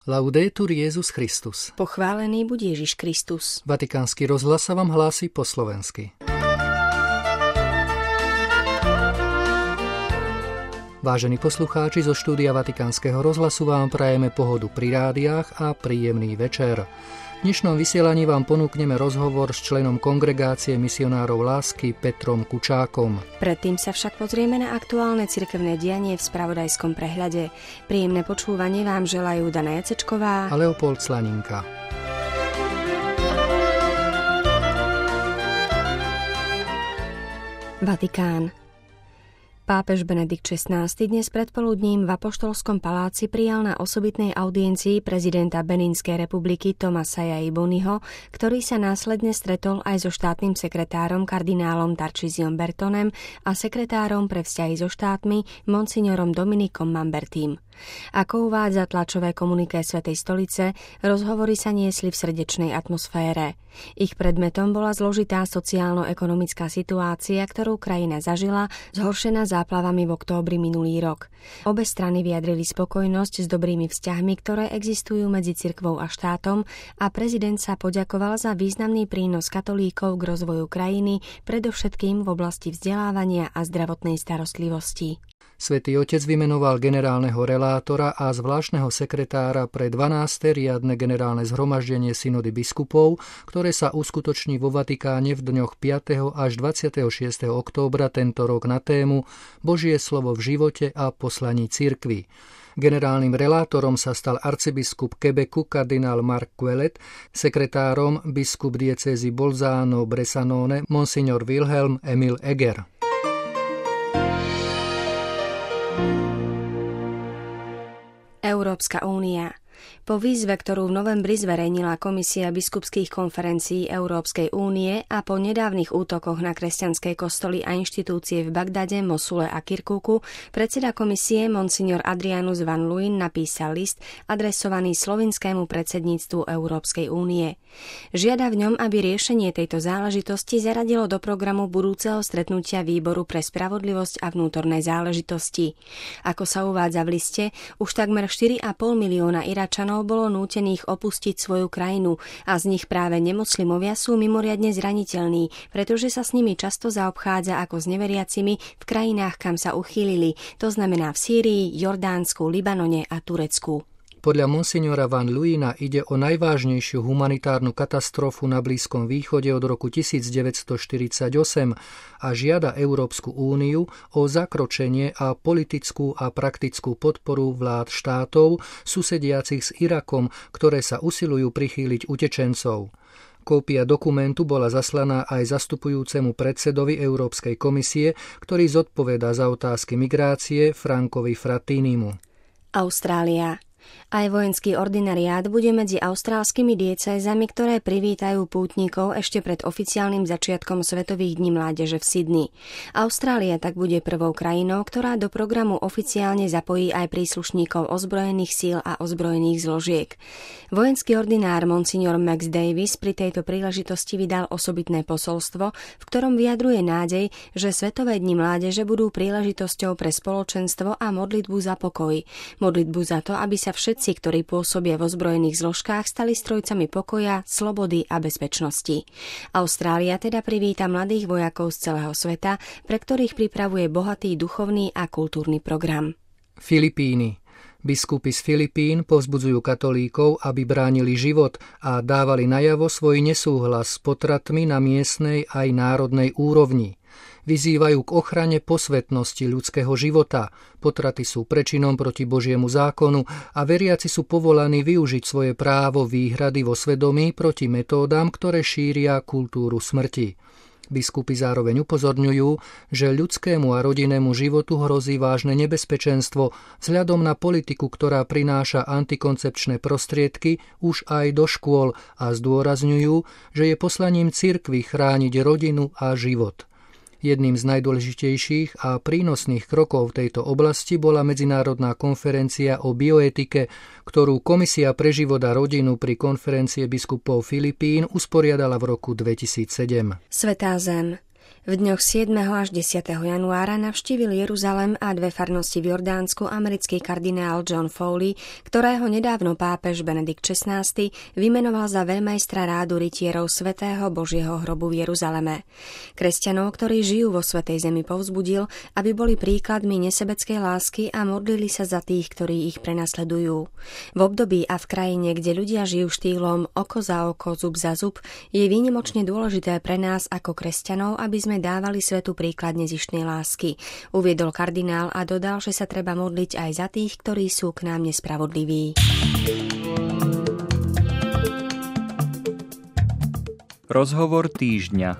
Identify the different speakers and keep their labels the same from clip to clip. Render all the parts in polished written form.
Speaker 1: Laudetur Jesus Christus.
Speaker 2: Pochválený buď Ježiš Kristus.
Speaker 1: Vatikánsky rozhlas sa vám hlási po slovensky. Vážení poslucháči, zo štúdia Vatikánskeho rozhlasu vám prajeme pohodu pri rádiách a príjemný večer. V dnešnom vysielaní vám ponúkneme rozhovor s členom Kongregácie misionárov lásky Petrom Kučákom.
Speaker 2: Predtým sa však pozrieme na aktuálne cirkevné dianie v spravodajskom prehľade. Príjemné počúvanie vám želajú Dana Jacečková
Speaker 1: a Leopold Slaninka.
Speaker 2: Vatikán. Pápež Benedikt XVI dnes predpoludním v Apoštolskom paláci prijal na osobitnej audiencii prezidenta Beninskej republiky Tomasa Boniho, ktorý sa následne stretol aj so štátnym sekretárom kardinálom Tarcísiom Bertonem a sekretárom pre vzťahy so štátmi monsignorom Dominikom Mambertím. Ako uvádza tlačové komuniké Svätej stolice, rozhovory sa niesli v srdečnej atmosfére. Ich predmetom bola zložitá sociálno-ekonomická situácia, ktorú krajina zažila, zhoršená záplavami v októbri minulý rok. Obe strany vyjadrili spokojnosť s dobrými vzťahmi, ktoré existujú medzi cirkvou a štátom, a prezident sa poďakoval za významný prínos katolíkov k rozvoju krajiny, predovšetkým v oblasti vzdelávania a zdravotnej starostlivosti.
Speaker 1: Svätý Otec vymenoval generálneho relátora a zvláštneho sekretára pre 12. riadne generálne zhromaždenie synody biskupov, ktoré sa uskutoční vo Vatikáne v dňoch 5. až 26. októbra tento rok na tému Božie slovo v živote a poslaní cirkvi. Generálnym relátorom sa stal arcibiskup Quebecu kardinál Marc Ouellet, sekretárom biskup diecézy Bolzano-Bressanone monsignor Wilhelm Emil Eger.
Speaker 2: Európska únia. Po výzve, ktorú v novembri zverejnila Komisia biskupských konferencií Európskej únie a po nedávnych útokoch na kresťanské kostoly a inštitúcie v Bagdade, Mosule a Kirkuku, predseda komisie monsignor Adrianus van Luin napísal list adresovaný slovinskému predsedníctvu Európskej únie. Žiada v ňom, aby riešenie tejto záležitosti zaradilo do programu budúceho stretnutia Výboru pre spravodlivosť a vnútorné záležitosti. Ako sa uvádza v liste, už takmer 4,5 milióna Iračanov bolo nútených opustiť svoju krajinu a z nich práve nemoslimovia sú mimoriadne zraniteľní, pretože sa s nimi často zaobchádza ako s neveriacimi v krajinách, kam sa uchýlili, to znamená v Sýrii, Jordánsku, Libanone a Turecku.
Speaker 1: Podľa monsignora van Luina ide o najvážnejšiu humanitárnu katastrofu na Blízkom východe od roku 1948 a žiada Európsku úniu o zakročenie a politickú a praktickú podporu vlád štátov susediacich s Irakom, ktoré sa usilujú prichýliť utečencov. Kópia dokumentu bola zaslaná aj zastupujúcemu predsedovi Európskej komisie, ktorý zodpovedá za otázky migrácie Frankovi Frattinimu.
Speaker 2: Austrália. Aj vojenský ordinariát bude medzi austrálskymi diecézami, ktoré privítajú pútnikov ešte pred oficiálnym začiatkom Svetových dní mládeže v Sydney. Austrália tak bude prvou krajinou, ktorá do programu oficiálne zapojí aj príslušníkov ozbrojených síl a ozbrojených zložiek. Vojenský ordinár monsignor Max Davis pri tejto príležitosti vydal osobitné posolstvo, v ktorom vyjadruje nádej, že Svetové dni mládeže budú príležitosťou pre spoločenstvo a modlitbu za pokoj. Modlitbu za to, aby sa všetci, ktorí pôsobia v ozbrojených zložkách, stali strojcami pokoja, slobody a bezpečnosti. Austrália teda privíta mladých vojakov z celého sveta, pre ktorých pripravuje bohatý duchovný a kultúrny program.
Speaker 1: Filipíny. Biskupy z Filipín povzbudzujú katolíkov, aby bránili život a dávali najavo svoj nesúhlas s potratmi na miestnej aj národnej úrovni. Vyzývajú k ochrane posvätnosti ľudského života. Potraty sú prečinom proti Božiemu zákonu a veriaci sú povolaní využiť svoje právo výhrady vo svedomí proti metódam, ktoré šíria kultúru smrti. Biskupy zároveň upozorňujú, že ľudskému a rodinnému životu hrozí vážne nebezpečenstvo vzhľadom na politiku, ktorá prináša antikoncepčné prostriedky už aj do škôl, a zdôrazňujú, že je poslaním cirkvi chrániť rodinu a život. Jedným z najdôležitejších a prínosných krokov v tejto oblasti bola medzinárodná konferencia o bioetike, ktorú Komisia pre život a rodinu pri konferencie biskupov Filipín usporiadala v roku 2007.
Speaker 2: Svätá zem. V dňoch 7. až 10. januára navštívil Jeruzalem a dve farnosti v Jordánsku americký kardinál John Foley, ktorého nedávno pápež Benedikt XVI vymenoval za veľmajstra rádu rytierov Svätého Božieho hrobu v Jeruzaleme. Kresťanov, ktorí žijú vo Svätej zemi, povzbudil, aby boli príkladmi nesebeckej lásky a modlili sa za tých, ktorí ich prenasledujú. V období a v krajine, kde ľudia žijú štýlom oko za oko, zub za zub, je výnimočne dôležité pre nás ako kresťanov, aby sme dávali svetu príklad nezištnej lásky. Uviedol kardinál a dodal, že sa treba modliť aj za tých, ktorí sú k nám nespravodliví.
Speaker 3: Rozhovor týždňa.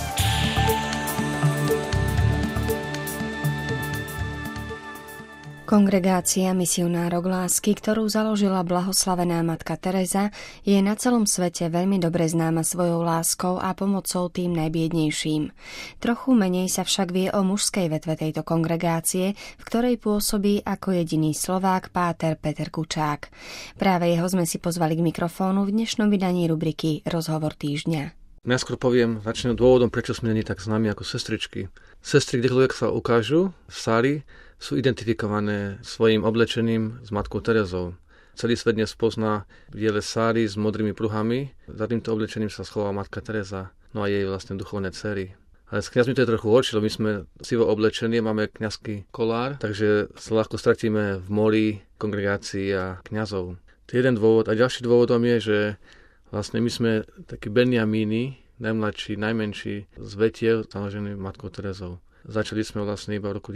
Speaker 2: Kongregácia misionárok lásky, ktorú založila blahoslavená matka Teresa, je na celom svete veľmi dobre známa svojou láskou a pomocou tým najbiednejším. Trochu menej sa však vie o mužskej vetve tejto kongregácie, v ktorej pôsobí ako jediný Slovák páter Peter Kučák. Práve jeho sme si pozvali k mikrofónu v dnešnom vydaní rubriky Rozhovor týždňa.
Speaker 4: Najskôr poviem, začnem dôvodom, prečo sme nie tak známi ako sestričky. Sestry, kdekoľvek sa ukážu v sári, sú identifikované svojim oblečením s matkou Terezou. Celý svet dnes pozná biele sáry s modrými pruhami. Za týmto oblečením sa schovala matka Teresa, no a jej vlastne duchovné dcery. Ale s kňazmi to je trochu horšie, lebo my sme sivo oblečení, máme kňazský kolár, takže sa ľahko stratíme v mori kongregácií a kňazov. To je jeden dôvod. A ďalší dôvodom je, že vlastne my sme takí Benjamíni, najmladší, najmenší z vetiev, založený matkou Terezou. Začali sme vlastne iba v roku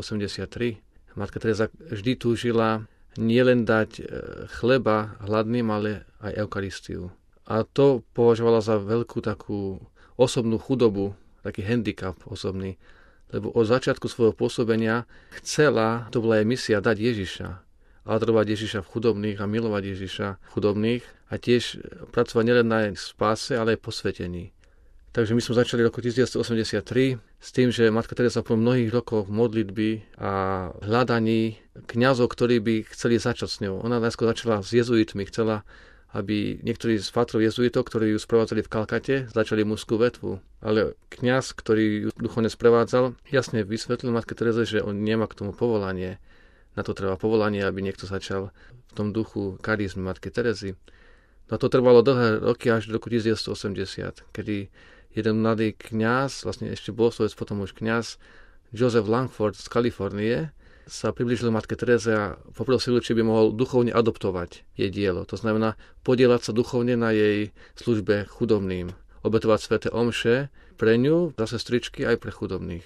Speaker 4: 1983. Matka Teresa vždy túžila nielen dať chleba hladným, ale aj Eucharistiu. A to považovala za veľkú takú osobnú chudobu, taký handicap osobný. Lebo od začiatku svojho pôsobenia chcela, to bola jej misia, dať Ježiša. Adorovať Ježiša v chudobných a milovať Ježiša v chudobných a tiež pracovať nielen na spáse, ale aj posvetení. Takže my sme začali v roku 1983 s tým, že matka Teresa po mnohých rokoch modlitby a hľadaní kňazov, ktorí by chceli začať s ňou. Ona najskôr začala s jezuitmi, chcela, aby niektorí z pátrov jezuitov, ktorí ju sprevádzali v Kalkate, začali mužskú vetvu. Ale kňaz, ktorý ju duchovne sprevádzal, jasne vysvetlil matke Tereze, že on nemá k tomu povolanie. Na to treba povolanie, aby niekto začal v tom duchu charizmy matky Terezy. No to trvalo dlhé roky až do roku 1980, kedy jeden mladý kňaz, vlastne ešte boslovec, potom už kňaz, Joseph Langford z Kalifornie, sa priblížil matke Tereze a poprosil, či by mohol duchovne adoptovať jej dielo. To znamená podielať sa duchovne na jej službe chudobným, obetovať sväté omše pre ňu, za sestričky aj pre chudobných.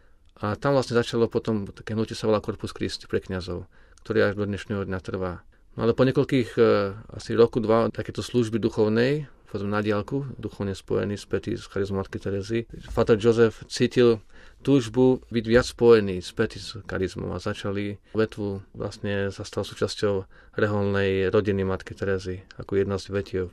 Speaker 4: A tam vlastne začalo potom také hnutie sa volá Corpus Christi pre kňazov, ktoré až do dnešného dňa trvá. No ale po niekoľkých asi roku, dva takéto služby duchovnej, potom na diaľku, duchovne spojený, spätý s charizmou matky Terezy, Páter Jozef cítil túžbu byť viac spojený, spätý s charizmou a začali vetvu, vlastne sa stal súčasťou reholnej rodiny matky Terezy, ako jedna z vetiev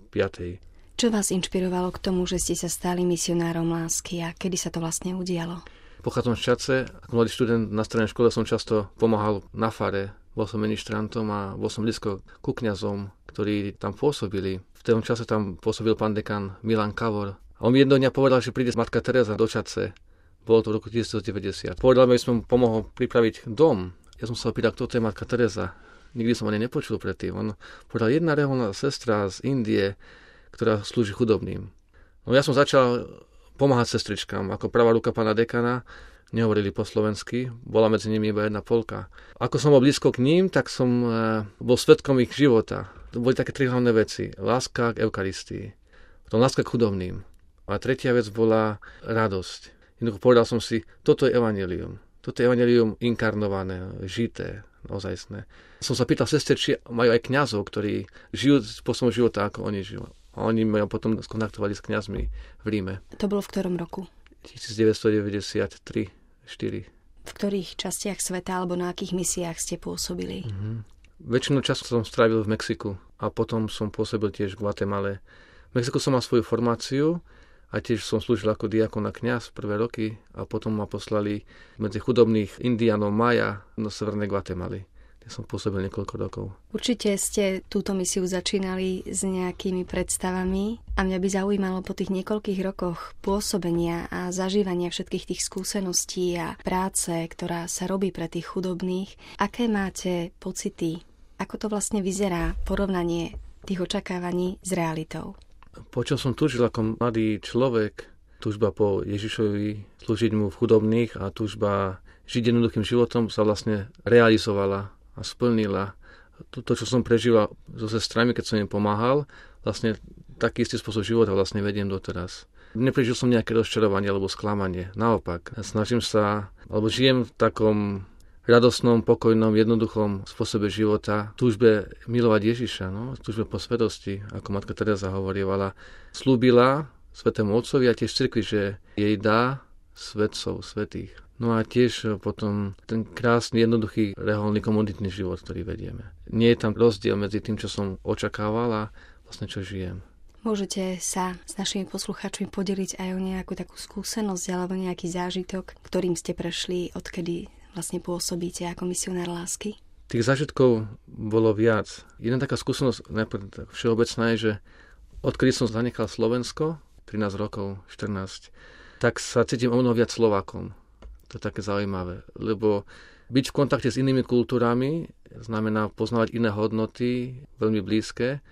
Speaker 4: 5.
Speaker 2: Čo vás inšpirovalo k tomu, že ste sa stali misionárom lásky a kedy sa to vlastne udialo?
Speaker 4: Pochádzam z Čadce, ako mladý študent na strednej škole som často pomáhal na fare. Bol som ministrantom a bol som blízko ku kňazom, ktorí tam pôsobili. V tom čase tam pôsobil pán dekan Milan Kavor. A on mi jedného dňa povedal, že príde matka Teresa do Čadce. Bolo to v roku 1990. Povedal mi, že som pomohol pripraviť dom. Ja som sa opýtal, kto to je matka Teresa. Nikdy som ani nepočul predtým. On povedal, jedna reholná sestra z Indie, ktorá slúži chudobným. No ja som začal pomáhať sestričkám. Ako pravá ruka pána dekana, nehovorili po slovensky, bola medzi nimi iba jedna Polka. Ako som bol blízko k ním, tak som bol svedkom ich života. To boli také tri hlavné veci. Láska k Eucharistii, potom láska k chudobným. A tretia vec bola radosť. Jednoducho povedal som si, toto je evanjelium. Toto je evanjelium inkarnované, žité, naozajstné. Som sa pýtal sestier, či majú aj kňazov, ktorí žijú spôsobom života, ako oni žijú. A oni ma potom skontaktovali s kňazmi v Ríme.
Speaker 2: To bolo v ktorom roku?
Speaker 4: 1993-4.
Speaker 2: V ktorých častiach sveta alebo na akých misiách ste pôsobili?
Speaker 4: Väčšinu času som strávil v Mexiku a potom som pôsobil tiež v Guatemale. V Mexiku som mal svoju formáciu a tiež som slúžil ako diakon a kňaz prvé roky a potom ma poslali medzi chudobných Indiánov Maja do severnej Guatemaly. kde som pôsobil niekoľko rokov.
Speaker 2: Určite ste túto misiu začínali s nejakými predstavami a mňa by zaujímalo po tých niekoľkých rokoch pôsobenia a zažívania všetkých tých skúseností a práce, ktorá sa robí pre tých chudobných, aké máte pocity, ako to vlastne vyzerá porovnanie tých očakávaní s realitou?
Speaker 4: Počo som túžil ako mladý človek, túžba po Ježišovi, slúžiť mu v chudobných a túžba žiť jednoduchým životom sa vlastne realizovala a splnila. To, čo som prežíval so sestrami, keď som im pomáhal, vlastne taký istý spôsob života vlastne vediem doteraz. Neprežil som nejaké rozčarovanie alebo sklamanie. Naopak, snažím sa, alebo žijem v takom radosnom, pokojnom, jednoduchom spôsobe života, túžbe milovať Ježiša, túžbe po svetosti, ako matka Teresa hovorievala. Slúbila Svätému Otcovi a tiež cirkvi, že jej dá svetcov, svätých. No a tiež potom ten krásny, jednoduchý, reholný, komunitný život, ktorý vedieme. Nie je tam rozdiel medzi tým, čo som očakával a vlastne čo žijem.
Speaker 2: Môžete sa s našimi poslucháčmi podeliť aj o nejakú takú skúsenosť alebo nejaký zážitok, ktorým ste prešli, odkedy vlastne pôsobíte ako misionár lásky?
Speaker 4: Tých zážitkov bolo viac. Jedna taká skúsenosť, najprv všeobecná je, že odkedy som zanechal Slovensko, 13 rokov, 14, tak sa cítim o mnoho viac Slovákom. To je také zaujímavé, lebo byť v kontakte s inými kultúrami znamená poznávať iné hodnoty, veľmi blízke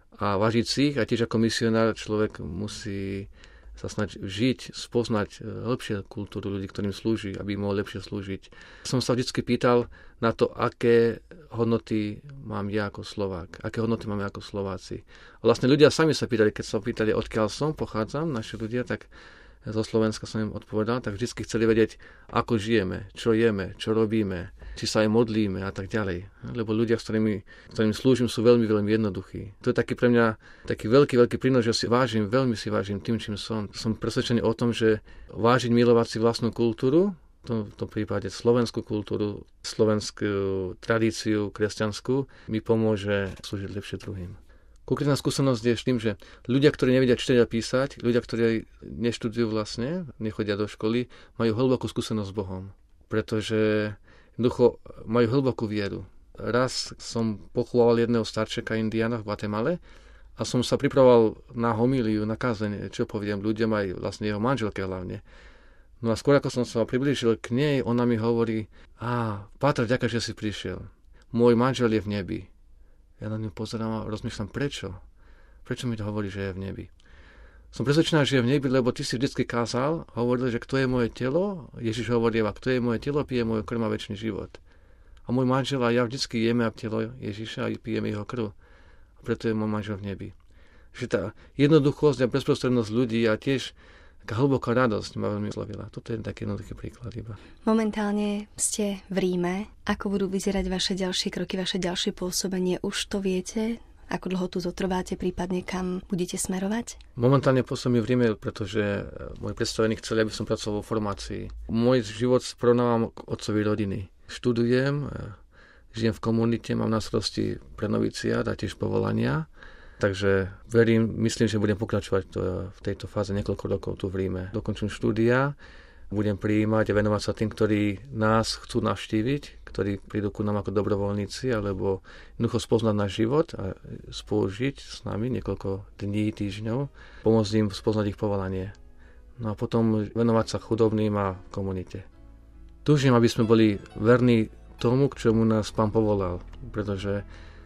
Speaker 4: a vážiť si ich. A tiež ako misionár človek musí sa snažiť žiť, spoznať lepšie kultúru ľudí, ktorým slúži, aby im mohol lepšie slúžiť. Som sa vždycky pýtal na to, aké hodnoty mám ja ako Slovák, aké hodnoty máme ako Slováci. A vlastne ľudia sami sa pýtali, keď sa pýtali, odkiaľ som, pochádzam, naši ľudia, tak zo Slovenska som im odpovedal, tak vždy chceli vedieť, ako žijeme, čo jeme, čo robíme, či sa aj modlíme a tak ďalej. Lebo ľudia, ktorým slúžim, sú veľmi, veľmi jednoduchí. To je taký pre mňa taký veľký, veľký prínos, že veľmi si vážim tým, čím som. Som presvedčený o tom, že vážiť, milovať si vlastnú kultúru, v tom prípade slovenskú kultúru, slovenskú tradíciu kresťanskú, mi pomôže slúžiť lepšie druhým. Konkrétna skúsenosť je s tým, že ľudia, ktorí nevedia čítať a písať, ľudia, ktorí neštudujú vlastne, nechodia do školy, majú hlbokú skúsenosť s Bohom. Pretože jednoducho majú hlbokú vieru. Raz som pochúval jedného starčeka Indiána v Guatemale a som sa pripravoval na homíliu, na kázeň, čo poviem ľuďom, aj vlastne jeho manželke hlavne. No a skôr ako som sa priblížil k nej, ona mi hovorí, Páter, ďakujem, že si prišiel. Môj manžel je v nebi. Ja na ňu pozerám a rozmýšľam, prečo? Prečo mi to hovorí, že je v nebi? Som presvedčená, že je v nebi, lebo ty si vždycky kázal, hovoril, že kto je moje telo, Ježiš hovorí, a kto je moje telo, pije môj krv a večný život. A môj manžel a ja vždycky jeme telo Ježiša a pijeme jeho krv. A preto je môj manžel v nebi. Že tá jednoduchosť a bezprostrednosť ľudí a tiež taká hlboká radosť ma veľmi zlovila. Toto je taký jednoduchý príklad iba.
Speaker 2: Momentálne ste v Ríme. Ako budú vyzerať vaše ďalšie kroky, vaše ďalšie pôsobenie? Už to viete? Ako dlho tu zotrváte, prípadne kam budete smerovať?
Speaker 4: Momentálne pôsobím v Ríme, pretože môj predstavený chceli, aby som pracoval vo formácii. Môj život porovnávam k otcovi rodiny. Študujem, žijem v komunite, mám na starosti pre noviciát a tiež povolania. Takže myslím, že budem pokračovať v tejto fáze niekoľko rokov tu v Ríme. Dokončím štúdia, budem prijímať a venovať sa tým, ktorí nás chcú navštíviť, ktorí prídu ku nám ako dobrovoľníci, alebo jednoducho spoznať náš život a spolužiť s nami niekoľko dní, týždňov, pomôcť im spoznať ich povolanie. No a potom venovať sa chudobným a komunite. Túžim, aby sme boli verní tomu, k čomu nás Pán povolal, pretože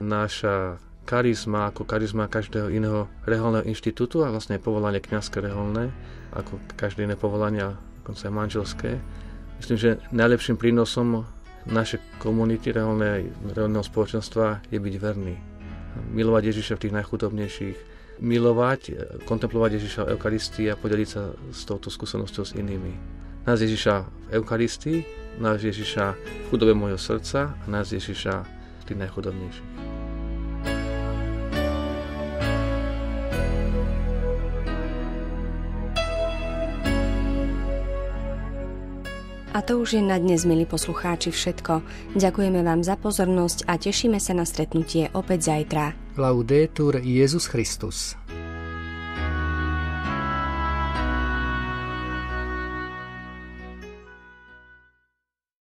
Speaker 4: naša charizma ako charizma každého iného reholného inštitútu a vlastne povolanie kňazské reholné, ako každé iné povolania, dokonca aj manželské. Myslím, že najlepším prínosom našej komunity reholného spoločenstva je byť verný. Milovať Ježiša v tých najchudobnejších. Milovať, kontemplovať Ježiša v Eucharistii a podeliť sa s touto skúsenosťou s inými. Nás Ježiša v Eucharistii, nás Ježiša v chudobe môjho srdca a nás Ježiša v tých najchudobnejších.
Speaker 2: A to už je na dnes, milí poslucháči, všetko. Ďakujeme vám za pozornosť a tešíme sa na stretnutie opäť zajtra.
Speaker 1: Laudetur Jesus Christus.